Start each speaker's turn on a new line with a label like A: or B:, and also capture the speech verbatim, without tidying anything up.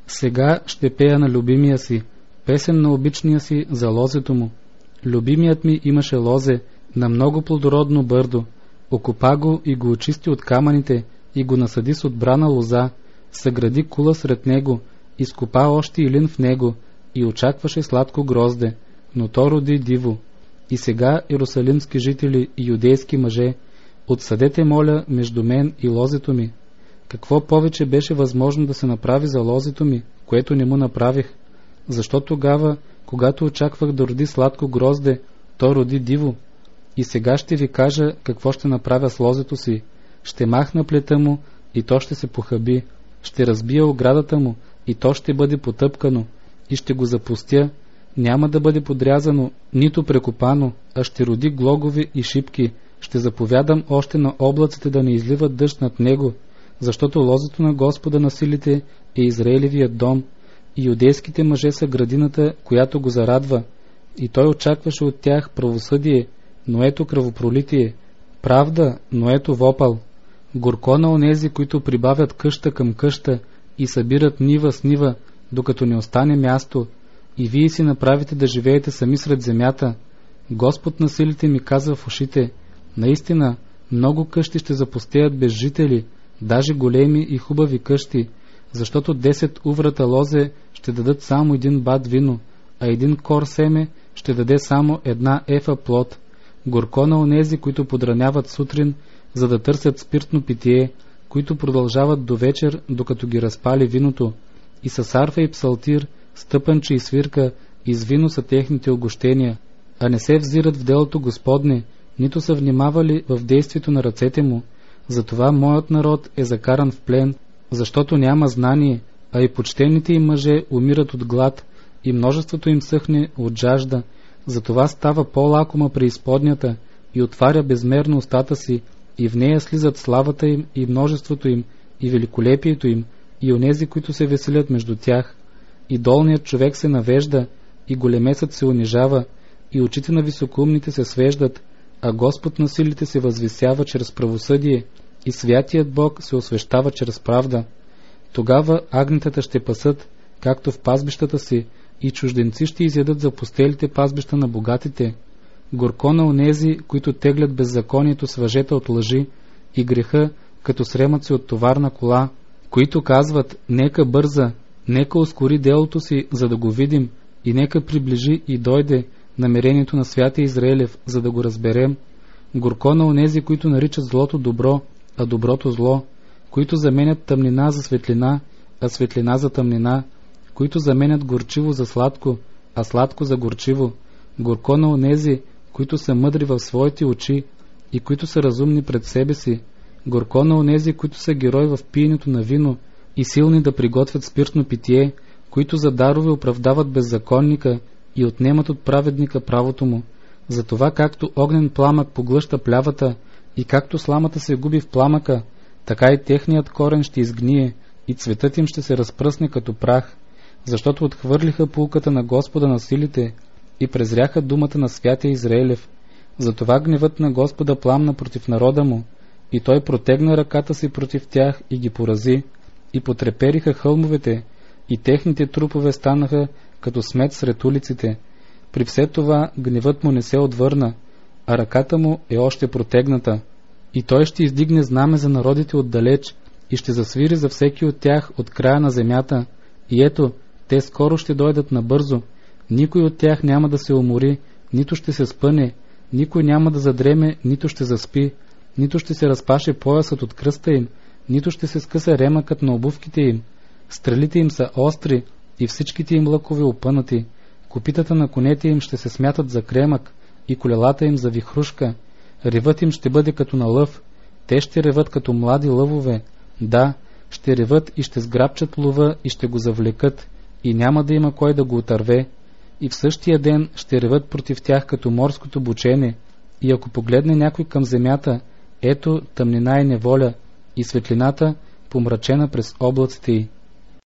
A: Сега ще пея на любимия си, песен на обичния си за лозето му. Любимият ми имаше лозе на много плодородно бърдо. Окопа го и го очисти от камъните и го насади с отбрана лоза, съгради кула сред него, изкопа още илин в него и очакваше сладко грозде, но то роди диво. И сега, иерусалимски жители и юдейски мъже, отсъдете, моля, между мен и лозето ми. Какво повече беше възможно да се направи за лозето ми, което не му направих? Защо тогава, когато очаквах да роди сладко грозде, то роди диво? И сега ще ви кажа какво ще направя с лозето си. Ще махна плета му и то ще се похаби. Ще разбия оградата му и то ще бъде потъпкано. И ще го запустя. Няма да бъде подрязано, нито прекопано, а ще роди глогови и шипки. Ще заповядам още на облаците да не изливат дъжд над него, защото лозето на Господа на силите е Израилевият дом, и юдейските мъже са градината, която го зарадва. И той очакваше от тях правосъдие, но ето кръвопролитие, правда, но ето вопъл. Горко на онези, които прибавят къща към къща и събират нива с нива, докато не остане място, и вие си направите да живеете сами сред земята. Господ на силите ми казва в ушите: наистина, много къщи ще запустеят без жители, даже големи и хубави къщи, защото десет уврата лозе ще дадат само един бад вино, а един кор семе ще даде само една ефа плод. Горко на онези, които подраняват сутрин, за да търсят спиртно питие, които продължават до вечер, докато ги разпали виното, и с арфа и псалтир, стъпанче и свирка, и с вино са техните огощения, а не се взират в делото Господне, нито са внимавали в действието на ръцете му. Затова моят народ е закаран в плен, защото няма знание, а и почтените им мъже умират от глад, и множеството им съхне от жажда. Затова става по-лакома преизподнята и отваря безмерно устата си, и в нея слизат славата им и множеството им, и великолепието им, и онези, които се веселят между тях. И долният човек се навежда, и големесът се унижава, и очите на високоумните се свеждат, а Господ на силите се възвисява чрез правосъдие, и святият Бог се освещава чрез правда. Тогава агнетата ще пасат, както в пазбищата си, и чужденци ще изядат запустелите пазбища на богатите. Горко на онези, които теглят беззаконието с въжета от лъжи и греха, като сремат се от товарна кола, които казват: нека бърза, нека ускори делото си, за да го видим, и нека приближи и дойде намерението на святия Израилев, за да го разберем. Горко на онези, които наричат злото добро, а доброто зло, които заменят тъмнина за светлина, а светлина за тъмнина, които заменят горчиво за сладко, а сладко за горчиво. Горко на онези, които са мъдри в своите очи и които са разумни пред себе си. Горко на онези, които са герои в пиенето на вино и силни да приготвят спиртно питие, които за дарове оправдават беззаконника и отнемат от праведника правото му. Затова както огнен пламък поглъща плявата и както сламата се губи в пламъка, така и техният корен ще изгние и цветът им ще се разпръсне като прах, защото отхвърлиха пулката на Господа на силите и презряха думата на святия Израилев. Затова гневът на Господа пламна против народа му, и той протегна ръката си против тях и ги порази, и потрепериха хълмовете, и техните трупове станаха като смет сред улиците. При все това гневът му не се отвърна, а ръката му е още протегната. И той ще издигне знаме за народите отдалеч и ще засвири за всеки от тях от края на земята. И ето, те скоро ще дойдат набързо. Никой от тях няма да се умори, нито ще се спъне, никой няма да задреме, нито ще заспи, нито ще се разпаше поясът от кръста им, нито ще се скъса ремъкът на обувките им. Стрелите им са остри и всичките им лъкове опънати. Копитата на конете им ще се смятат за кремък и колелата им за вихрушка. Ревът им ще бъде като на лъв. Те ще реват като млади лъвове. Да, ще реват и ще сграбчат лова и ще го завлекат, и няма да има кой да го отърве. И в същия ден ще реват против тях като морското бучене. И ако погледне някой към земята, ето тъмнина и неволя, и светлината помрачена през облаците й.